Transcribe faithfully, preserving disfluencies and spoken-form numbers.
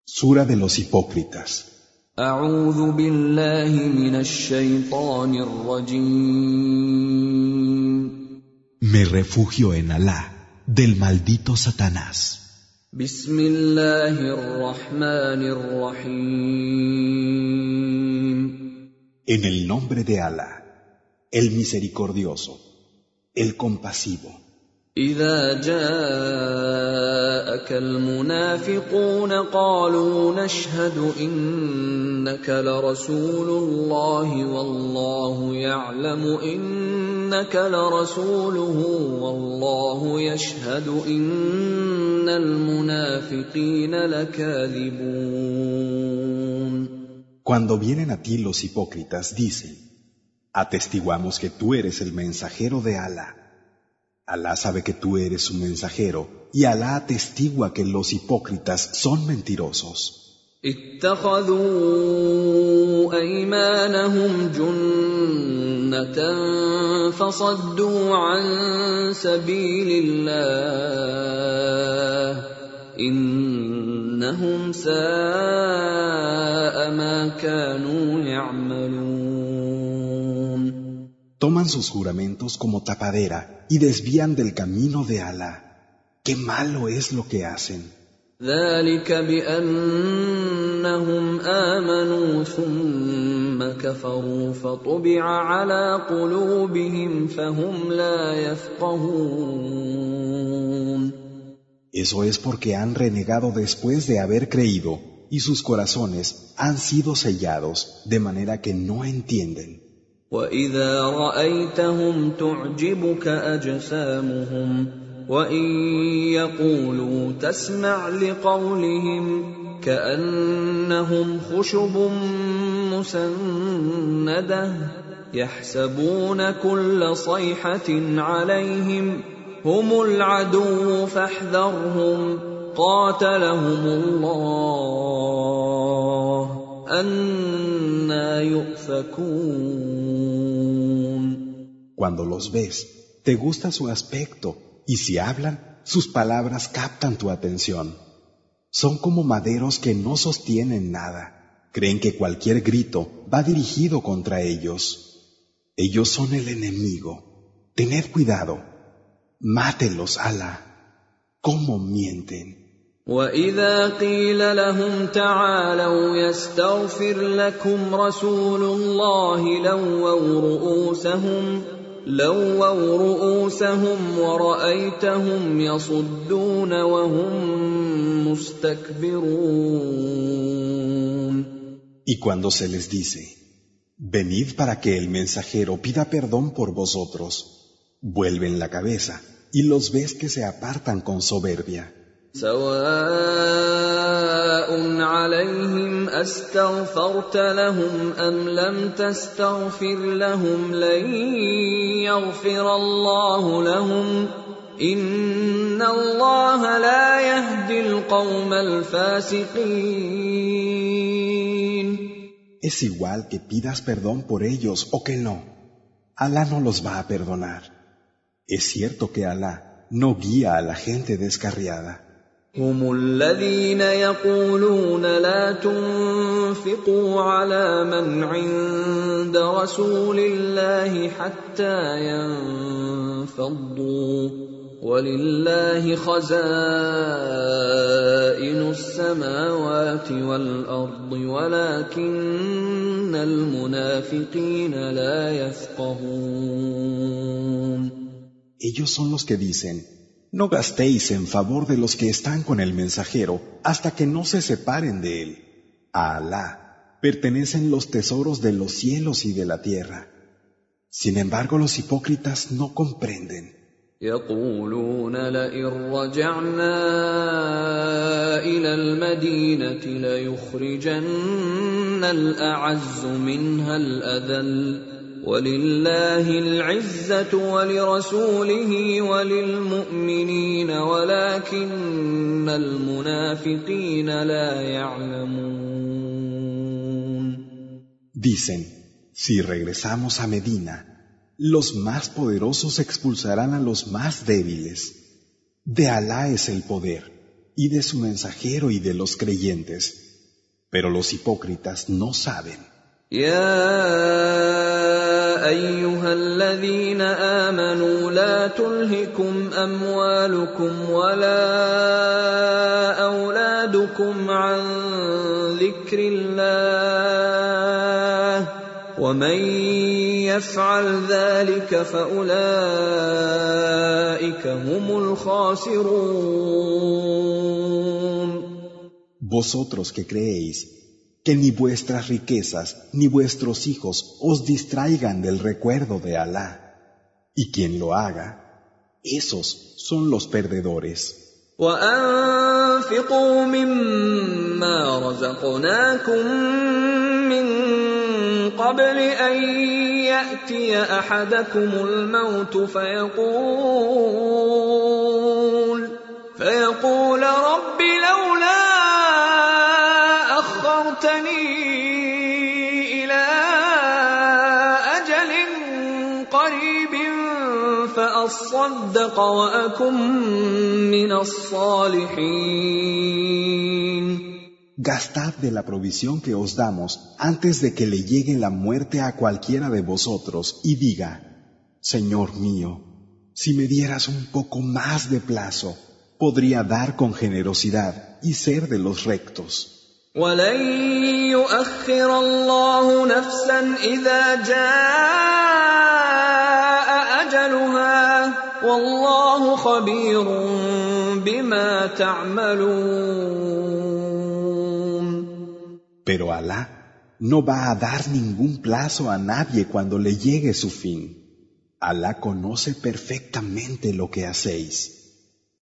Sura de los hipócritas. أعوذ بالله من الشيطان الرجيم. Me refugio en Alá, del maldito Satanás. بسم الله الرحمن الرحيم. En el nombre de Alá, el misericordioso, el compasivo. إذا جاءك المنافقون قالوا نشهد إنك لرسول الله والله يعلم إنك لرسوله والله يشهد إن المنافقين لكاذبون. Cuando vienen a ti los hipócritas dicen: atestiguamos que tú eres el mensajero de Alá. Alá sabe que tú eres su mensajero y Alá atestigua que los hipócritas son mentirosos. اتخذوا أيمانهم جنة فصدوا عن سبيل الله إنهم ساء ما كانوا يعملون. Toman sus juramentos como tapadera y desvían del camino de Alá. ¡Qué malo es lo que hacen! ذلك بأنهم آمنوا ثم كفروا فطبع على قلوبهم فهم لا يفقهون. Eso es porque han renegado después de haber creído y sus corazones han sido sellados de manera que no entienden. وَإِذَا رَأَيْتَهُمْ تُعْجِبُكَ أَجْسَامُهُمْ وَإِن يَقُولُوا تَسْمَعْ لِقَوْلِهِمْ كَأَنَّهُمْ خُشُبٌ مُّسَنَّدَةٌ يَحْسَبُونَ كُلَّ صَيْحَةٍ عَلَيْهِمْ هُمُ الْعَدُوُّ فَاحْذَرْهُمْ قَاتَلَهُمُ اللَّهُ أَنَّىٰ يُؤْفَكُونَ. Cuando los ves, te gusta su aspecto, y si hablan, sus palabras captan tu atención. Son como maderos que no sostienen nada. Creen que cualquier grito va dirigido contra ellos. Ellos son el enemigo. Tened cuidado. Mátelos, Alá. ¿Cómo mienten? وَإِذَا قِيلَ لَهُمْ تَعَالَوْا يَسْتَغْفِرْ لَكُمْ رَسُولُ اللَّهِ لَوَّوْا رُءُوسَهُمْ لَوَّوْا رُءُوسَهُمْ وَرَأَيْتَهُمْ يَصُدُّونَ وَهُمْ مُسْتَكْبِرُونَ. Y cuando se les dice: venid para que el mensajero pida perdón por vosotros, vuelven la cabeza y los ves que se apartan con soberbia. سواء عليهم أستغفرت لهم أم لم تستغفر لهم لن يغفر الله لهم إن الله لا يهدي القوم الفاسقين. Es igual que pidas perdón por ellos o que no. Alá no los va a perdonar. Es cierto que Alá no guía a la gente descarriada. هم الذين يقولون لا تنفقوا على من عند رسول الله حتى ينفضوا ولله خزائن السماوات والأرض ولكن المنافقين لا يفقهون. Ellos son los que dicen: no gastéis en favor de los que están con el mensajero hasta que no se separen de él. A Alá pertenecen los tesoros de los cielos y de la tierra. Sin embargo, los hipócritas no comprenden. يقولون لئن رجعنا إلى المدينة ليخرجن الأعز منها الأذل وَلِلَّهِ الْعِزَّةُ وَلِرَسُولِهِ وَلِلْمُؤْمِنِينَ وَلَكِنَّ الْمُنَافِقِينَ لَا يَعْلَمُونَ. Dicen: si regresamos a Medina, los más poderosos expulsarán a los más débiles. De Alá es el poder, y de su mensajero y de los creyentes. Pero los hipócritas no saben. يا أيها الذين آمنوا لا تلهكم أموالكم ولا أولادكم عن ذكر الله ومن يفعل ذلك فأولئك هم الخاسرون. Vosotros que creéis, que ni vuestras riquezas ni vuestros hijos os distraigan del recuerdo de Alá. Y quien lo haga, esos son los perdedores. وَأَنفِقُوا مِمَّا رَزَقْنَاكُم مِّن قَبْلِ أَن يَأْتِيَ أَحَدَكُمُ الْمَوْتُ فَيَقُولَ فَيَقُولَ رَبِّ لَوْلَا أَخَّرْتَنِي إِلَىٰ أَجَلٍ قَرِيبٍ فَأَصَّدَّقَ وَأَكُن مِّنَ الصَّالِحِينَ. Gastad de la provisión que os damos antes de que le llegue la muerte a cualquiera de vosotros y diga: Señor mío, si me dieras un poco más de plazo, podría dar con generosidad y ser de los rectos. وَلَن يُؤَخِّرَ اللَّهُ نَفْسًا إِذَا جَاءَ أَجَلُهَا وَاللَّهُ خَبِيرٌ بِمَا تَعْمَلُونَ. Pero Alá no va a dar ningún plazo a nadie cuando le llegue su fin. Alá conoce perfectamente lo que hacéis.